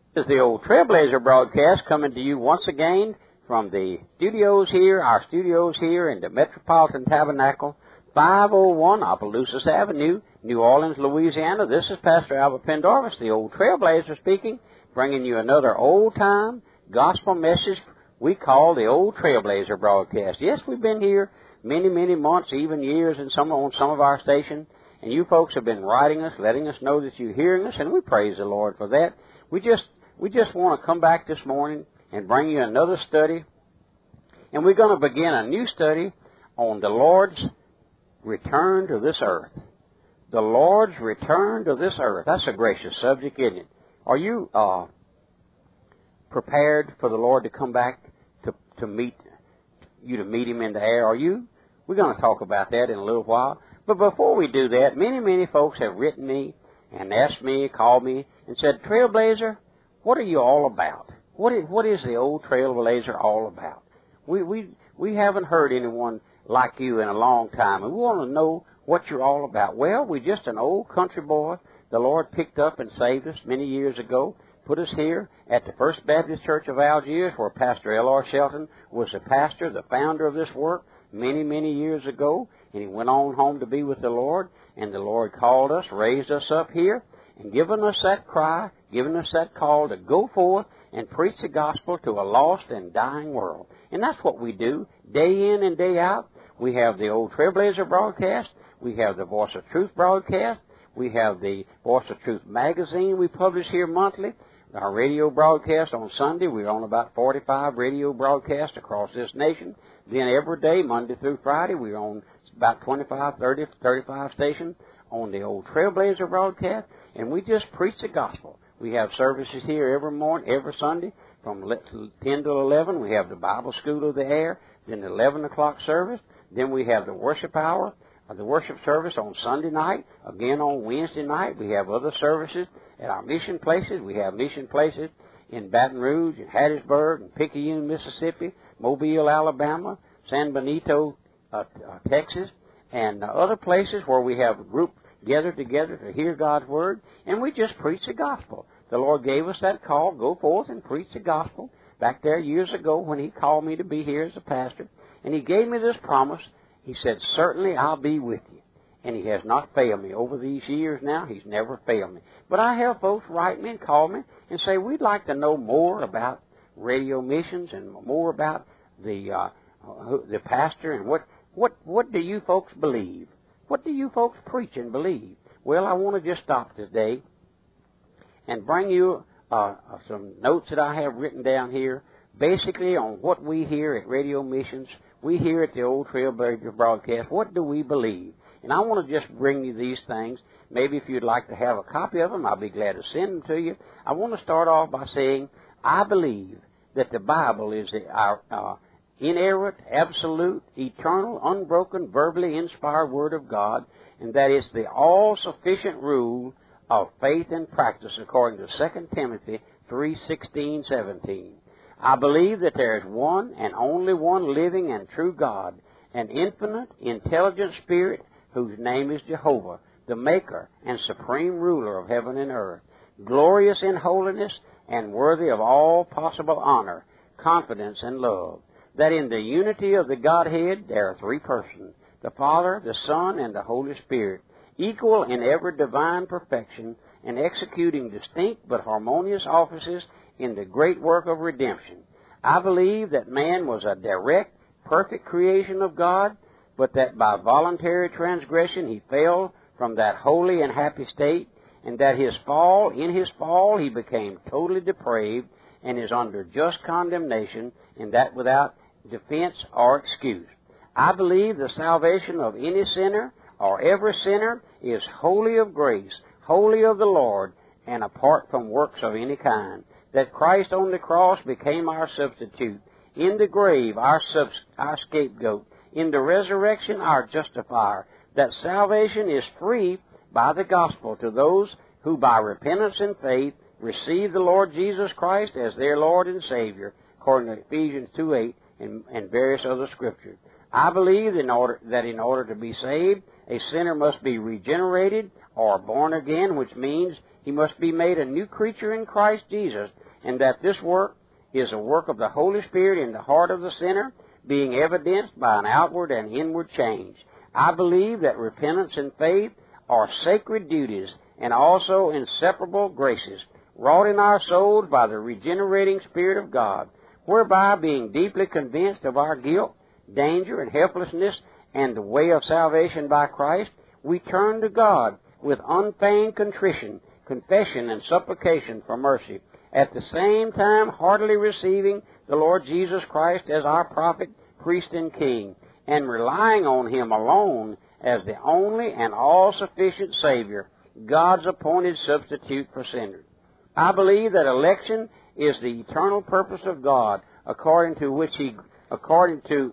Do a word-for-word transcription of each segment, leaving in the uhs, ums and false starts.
This is the Old Trailblazer broadcast coming to you once again from the studios here, our studios here in the Metropolitan Tabernacle, five oh one Opelousas Avenue, New Orleans, Louisiana. This is Pastor Albert Pendarvis, the Old Trailblazer speaking, bringing you another old-time gospel message we call the Old Trailblazer broadcast. Yes, we've been here many, many months, even years in some, on some of our stations, and you folks have been writing us, letting us know that you're hearing us, and we praise the Lord for that. We just we just want to come back this morning and bring you another study, and we're going to begin a new study on the Lord's return to this earth. The Lord's return to this earth. That's a gracious subject, isn't it? Are you uh, prepared for the Lord to come back to, to meet you, to meet Him in the air? Are you? We're going to talk about that in a little while. But before we do that, many, many folks have written me and asked me, called me, and said, Trailblazer, what are you all about? What is, what is the Old Trailblazer all about? We, we, we haven't heard anyone like you in a long time, and we want to know what you're all about. Well, we're just an old country boy. The Lord picked up and saved us many years ago, put us here at the First Baptist Church of Algiers, where Pastor L R Shelton was the pastor, the founder of this work, many, many years ago, and he went on home to be with the Lord, and the Lord called us, raised us up here, and given us that cry, given us that call to go forth and preach the gospel to a lost and dying world. And that's what we do day in and day out. We have the Old Trailblazer broadcast. We have the Voice of Truth broadcast. We have the Voice of Truth magazine we publish here monthly. Our radio broadcast on Sunday, we're on about forty-five radio broadcasts across this nation. Then every day, Monday through Friday, we're on about twenty-five, thirty, thirty-five stations on the Old Trailblazer broadcast, and we just preach the gospel. We have services here every morning, every Sunday, from ten to eleven. We have the Bible School of the Air, then the eleven o'clock service. Then we have the worship hour, uh, the worship service on Sunday night. Again, on Wednesday night, we have other services at our mission places. We have mission places in Baton Rouge, in Hattiesburg, in Picayune, Mississippi, Mobile, Alabama, San Benito, uh, uh, Texas, and uh, other places where we have a group gathered together to hear God's Word, and we just preach the gospel. The Lord gave us that call, go forth and preach the gospel, back there years ago when He called me to be here as a pastor, and He gave me this promise. He said, certainly I'll be with you. And He has not failed me. Over these years now, He's never failed me. But I have folks write me and call me and say, we'd like to know more about radio missions and more about the uh, the pastor and what, what, what do you folks believe? What do you folks preach and believe? Well, I want to just stop today and bring you uh, some notes that I have written down here, basically on what we hear at Radio Missions. We hear at the Old Trailblazer broadcast. What do we believe? And I want to just bring you these things. Maybe if you'd like to have a copy of them, I'll be glad to send them to you. I want to start off by saying I believe that the Bible is the, our uh, inerrant, absolute, eternal, unbroken, verbally inspired Word of God, and that it's the all-sufficient rule of faith and practice according to Second Timothy three sixteen, seventeen. I believe that there is one and only one living and true God, an infinite, intelligent Spirit whose name is Jehovah, the Maker and Supreme Ruler of heaven and earth, glorious in holiness and worthy of all possible honor, confidence, and love. That in the unity of the Godhead there are three persons, the Father, the Son, and the Holy Spirit, equal in every divine perfection and executing distinct but harmonious offices in the great work of redemption. I believe that man was a direct, perfect creation of God, but that by voluntary transgression he fell from that holy and happy state, and that his fall, in his fall, he became totally depraved and is under just condemnation, and that without defense or excuse. I believe the salvation of any sinner or every sinner is wholly of grace, wholly of the Lord, and apart from works of any kind. That Christ on the cross became our substitute, in the grave our, sub- our scapegoat, in the resurrection our justifier, that salvation is free by the gospel to those who by repentance and faith receive the Lord Jesus Christ as their Lord and Savior, according to Ephesians two eight and, and various other scriptures. I believe in order, that in order to be saved, a sinner must be regenerated or born again, which means he must be made a new creature in Christ Jesus, and that this work is a work of the Holy Spirit in the heart of the sinner, being evidenced by an outward and inward change. I believe that repentance and faith are sacred duties and also inseparable graces, wrought in our souls by the regenerating Spirit of God, whereby, being deeply convinced of our guilt, danger, and helplessness, and the way of salvation by Christ, we turn to God with unfeigned contrition, confession, and supplication for mercy, at the same time heartily receiving the Lord Jesus Christ as our prophet, priest, and king, and relying on Him alone as the only and all-sufficient Savior, God's appointed substitute for sinners. I believe that election is the eternal purpose of God, according to which He, according to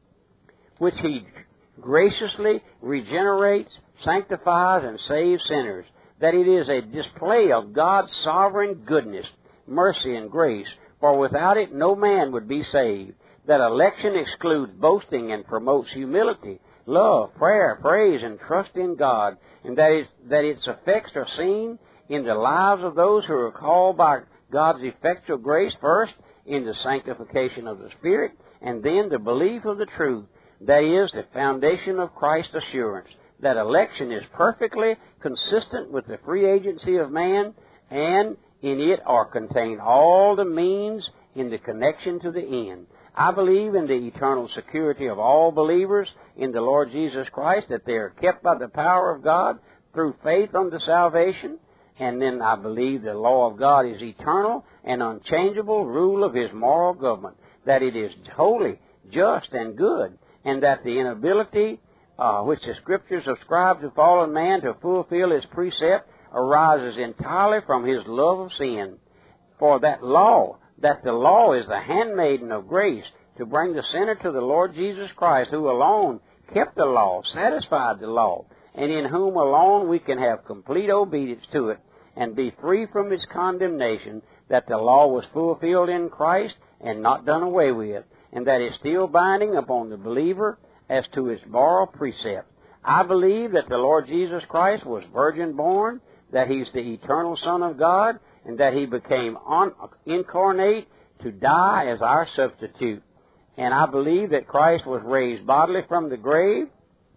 which He graciously regenerates, sanctifies, and saves sinners, that it is a display of God's sovereign goodness, mercy, and grace, for without it no man would be saved, that election excludes boasting and promotes humility, love, prayer, praise, and trust in God, and that, is, that its effects are seen in the lives of those who are called by God's effectual grace, first in the sanctification of the Spirit, and then the belief of the truth, that is, the foundation of Christ's assurance, that election is perfectly consistent with the free agency of man, and in it are contained all the means in the connection to the end. I believe in the eternal security of all believers in the Lord Jesus Christ, that they are kept by the power of God through faith unto salvation. And then I believe the law of God is eternal and unchangeable rule of His moral government, that it is holy, just, and good, and that the inability uh, which the Scriptures ascribe to fallen man to fulfill His precept arises entirely from His love of sin. For that law, that the law is the handmaiden of grace to bring the sinner to the Lord Jesus Christ, who alone kept the law, satisfied the law, and in whom alone we can have complete obedience to it and be free from its condemnation, that the law was fulfilled in Christ and not done away with, and that it's still binding upon the believer as to its moral precept. I believe that the Lord Jesus Christ was virgin born, that He's the eternal Son of God, and that He became un- incarnate to die as our substitute. And I believe that Christ was raised bodily from the grave,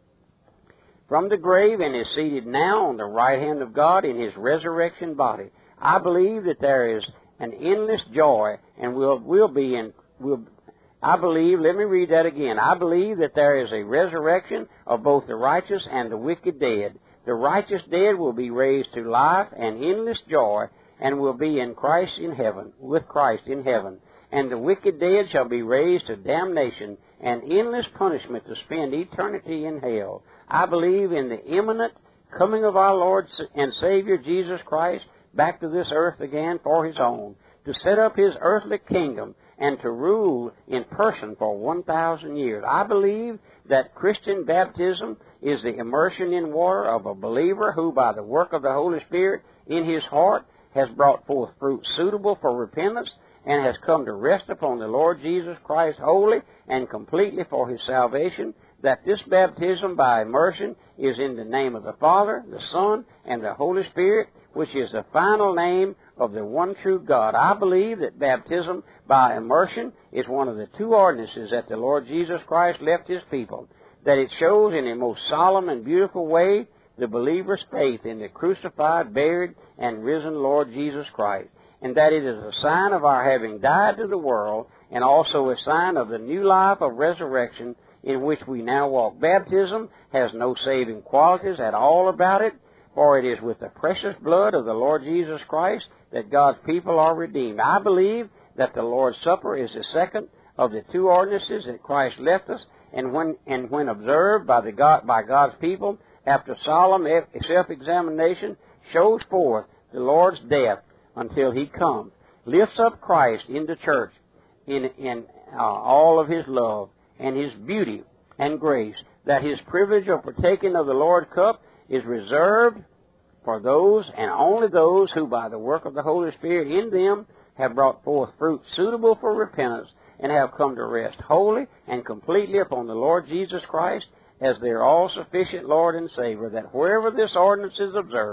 from the grave, and is seated now on the right hand of God in His resurrection body. I believe that there is an endless joy, and will will be in. Will, I believe. Let me read that again. I believe that there is a resurrection of both the righteous and the wicked dead. The righteous dead will be raised to life and endless joy, and will be in Christ in heaven, with Christ in heaven. And the wicked dead shall be raised to damnation and endless punishment to spend eternity in hell. I believe in the imminent coming of our Lord and Savior Jesus Christ back to this earth again for His own, to set up His earthly kingdom and to rule in person for one thousand years. I believe that Christian baptism is the immersion in water of a believer who, by the work of the Holy Spirit in his heart, has brought forth fruit suitable for repentance and has come to rest upon the Lord Jesus Christ wholly and completely for His salvation, that this baptism by immersion is in the name of the Father, the Son, and the Holy Spirit, which is the final name of the one true God. I believe that baptism by immersion is one of the two ordinances that the Lord Jesus Christ left His people, that it shows in a most solemn and beautiful way the believer's faith in the crucified, buried, and risen Lord Jesus Christ, and that it is a sign of our having died to the world, and also a sign of the new life of resurrection in which we now walk. Baptism has no saving qualities at all about it, for it is with the precious blood of the Lord Jesus Christ that God's people are redeemed. I believe that the Lord's Supper is the second of the two ordinances that Christ left us, and when and when observed by the God by God's people after solemn self-examination, shows forth the Lord's death until He comes, lifts up Christ in the church in in uh, all of His love and His beauty and grace, that His privilege of partaking of the Lord's cup is reserved for those and only those who by the work of the Holy Spirit in them have brought forth fruit suitable for repentance and have come to rest wholly and completely upon the Lord Jesus Christ as their all-sufficient Lord and Savior, that wherever this ordinance is observed,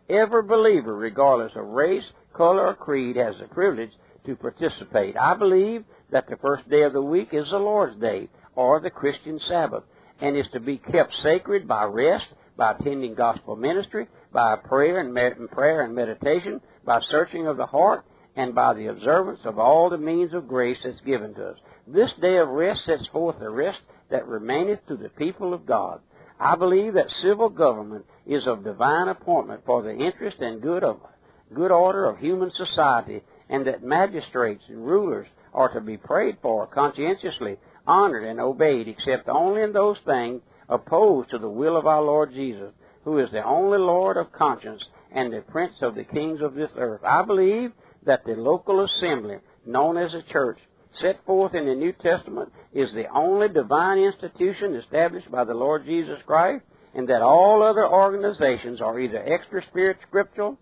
every believer, regardless of race, color, or creed, has the privilege to participate. I believe that the first day of the week is the Lord's Day, or the Christian Sabbath, and is to be kept sacred by rest, by attending gospel ministry, by prayer and, med- and prayer and meditation, by searching of the heart, and by the observance of all the means of grace that's given to us. This day of rest sets forth the rest that remaineth to the people of God. I believe that civil government is of divine appointment for the interest and good of good order of human society, and that magistrates and rulers are to be prayed for, conscientiously honored and obeyed, except only in those things opposed to the will of our Lord Jesus, who is the only Lord of conscience and the Prince of the kings of this earth. I believe that the local assembly, known as a church, set forth in the New Testament, is the only divine institution established by the Lord Jesus Christ, and that all other organizations are either extra-spirit scriptural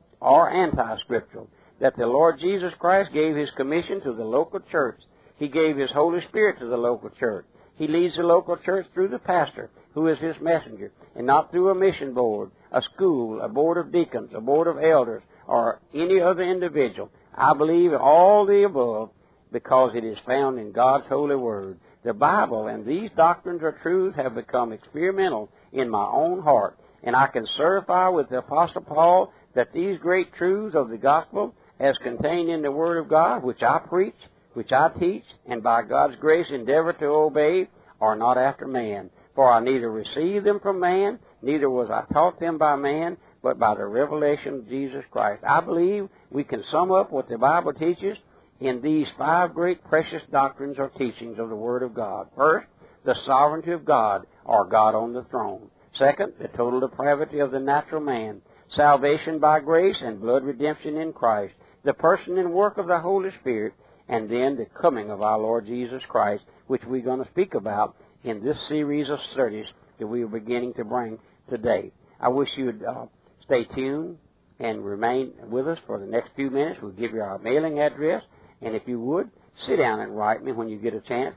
or anti-scriptural. That the Lord Jesus Christ gave His commission to the local church. He gave His Holy Spirit to the local church. He leads the local church through the pastor, who is His messenger, and not through a mission board, a school, a board of deacons, a board of elders, or any other individual. I believe in all the above because it is found in God's holy word. The Bible and these doctrines or truths have become experimental in my own heart, and I can certify with the Apostle Paul that these great truths of the gospel, as contained in the Word of God, which I preach, which I teach, and by God's grace endeavor to obey, are not after man. For I neither received them from man, neither was I taught them by man, but by the revelation of Jesus Christ. I believe we can sum up what the Bible teaches in these five great precious doctrines or teachings of the Word of God. First, the sovereignty of God, or God on the throne. Second, the total depravity of the natural man. Salvation by grace and blood redemption in Christ. The person and work of the Holy Spirit. And then the coming of our Lord Jesus Christ, which we're going to speak about in this series of studies that we are beginning to bring today. I wish you would uh, stay tuned and remain with us for the next few minutes. We'll give you our mailing address. And if you would, sit down and write me when you get a chance.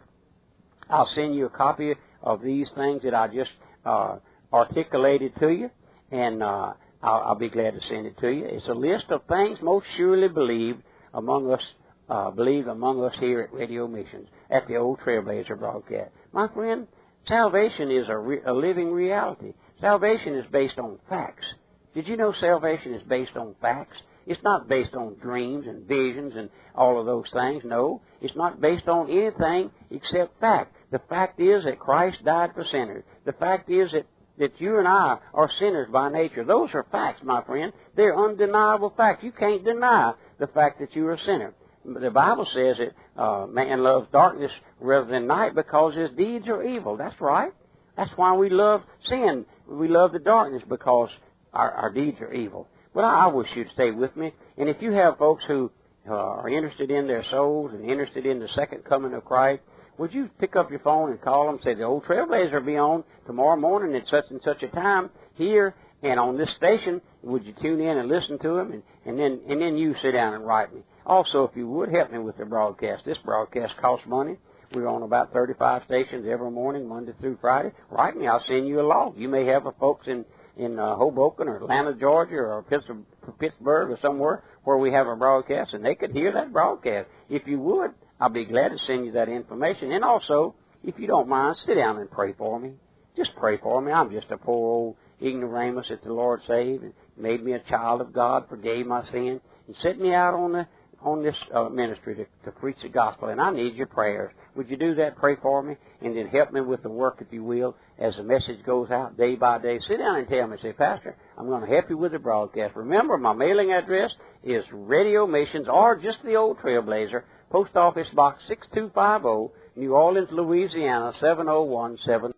I'll send you a copy of these things that I just uh, articulated to you, and uh, I'll, I'll be glad to send it to you. It's a list of things most surely believed among us, uh, believed among us here at Radio Missions, at the Old Trailblazer broadcast. My friend, salvation is a, re- a living reality. Salvation is based on facts. Did you know salvation is based on facts? It's not based on dreams and visions and all of those things. No, it's not based on anything except fact. The fact is that Christ died for sinners. The fact is that, that you and I are sinners by nature. Those are facts, my friend. They're undeniable facts. You can't deny the fact that you're a sinner. The Bible says that uh, man loves darkness rather than night because his deeds are evil. That's right. That's why we love sin. We love the darkness because our, our deeds are evil. But I, I wish you'd stay with me. And if you have folks who uh, are interested in their souls and interested in the second coming of Christ, would you pick up your phone and call them and say, the Old Trailblazer will be on tomorrow morning at such and such a time here and on this station. Would you tune in and listen to them? And, and then and then you sit down and write me. Also, if you would, help me with the broadcast. This broadcast costs money. We're on about thirty-five stations every morning, Monday through Friday. Write me. I'll send you a log. You may have a folks in, in uh, Hoboken or Atlanta, Georgia, or Pittsburgh or somewhere where we have a broadcast, and they could hear that broadcast. If you would, I'll be glad to send you that information. And also, if you don't mind, sit down and pray for me. Just pray for me. I'm just a poor old ignoramus that the Lord saved and made me a child of God, forgave my sin, and set me out on the on this uh, ministry to, to preach the gospel. And I need your prayers. Would you do that? Pray for me, and then help me with the work, if you will, as the message goes out day by day. Sit down and tell me, say, Pastor, I'm going to help you with the broadcast. Remember, my mailing address is Radio Missions, or just the Old Trailblazer, Post Office Box six two five zero, New Orleans, Louisiana, seven oh one seven.